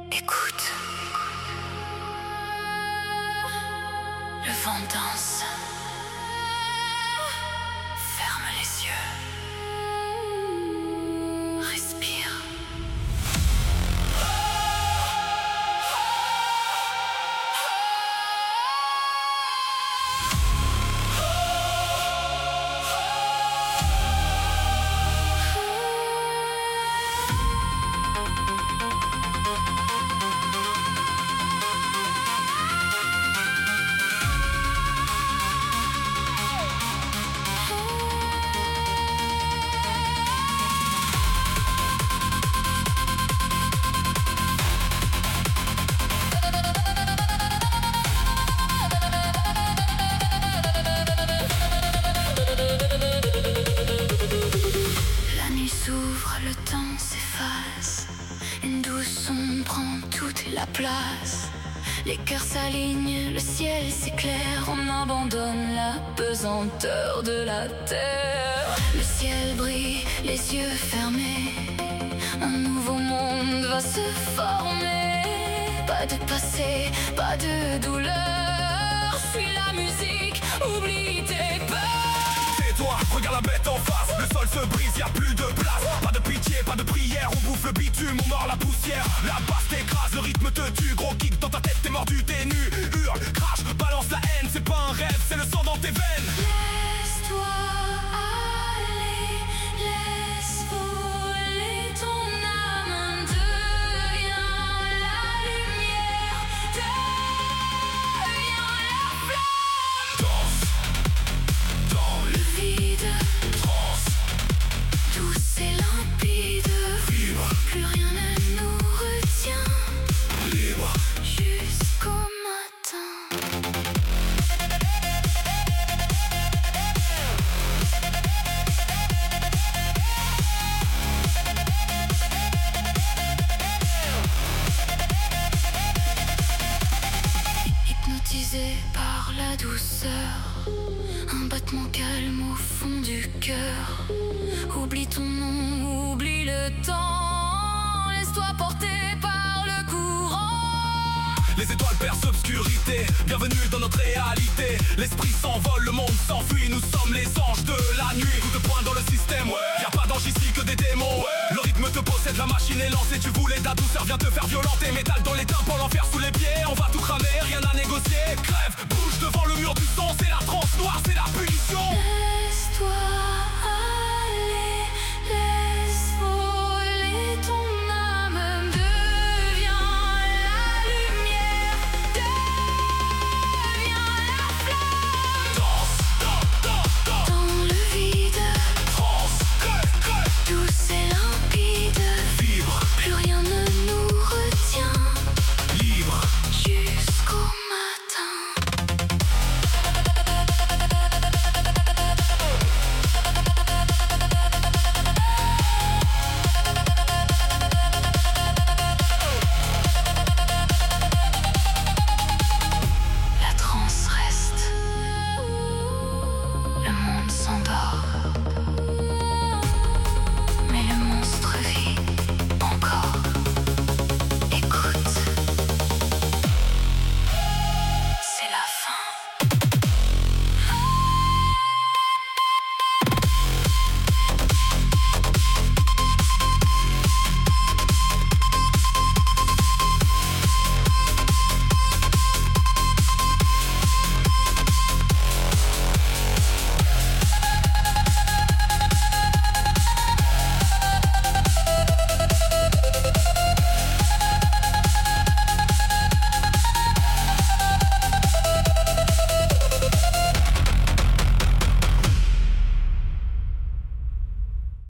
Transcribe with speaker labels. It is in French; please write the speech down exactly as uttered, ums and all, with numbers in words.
Speaker 1: Écoute. Le vent danse. Ferme les yeux. Respire. Le temps s'efface, une douce ombre prend toute la place. Les cœurs s'alignent, le ciel s'éclaire, on abandonne la pesanteur de la terre. Le ciel brille, les yeux fermés, un nouveau monde va se former. Pas de passé, pas de douleur, suis la musique, oublie tes peurs.
Speaker 2: Tais-toi, regarde la bête en face, le sol se brise, y a plus de place. Pas de pitié, pas de prière, on bouffe le bitume, on mord la poussière. La basse t'écrase, le rythme te tue, gros kick dans ta tête, t'es mordu, t'es nu. Hurle, crache, balance la haine, c'est pas un rêve, c'est le sang dans tes veines.
Speaker 1: Laisse-toi aller, laisse voler ton âme, deviens la lumière, deviens la flamme.
Speaker 2: Danse, dans le
Speaker 1: vide,
Speaker 2: trance,
Speaker 1: douce et limpide,
Speaker 2: vibre,
Speaker 1: plus rien ne nous retient,
Speaker 2: libre,
Speaker 1: jusqu'au matin. Hypnotisé par la douceur, un battement calme au fond du cœur. Oublie ton nom, oublie le temps, laisse-toi porter par le courant.
Speaker 2: les étoiles percent l'obscurité. Bienvenue dans notre réalité. L'esprit s'envole, le monde s'enfuit. Nous sommes les anges de la nuit. Coup de poing dans le système, ouais. Y'a pas d'ange ici que des démons, ouais. Le rythme te possède, la machine est lancée. Tu voulais ta douceur, viens te faire violenter. Métal dans les tympans, l'enfer sous les pieds. On va tout cramer, rien à négocier. Crève, bouge devant le mur du son. C'est la transe noire, c'est la punition.
Speaker 1: Laisse-toi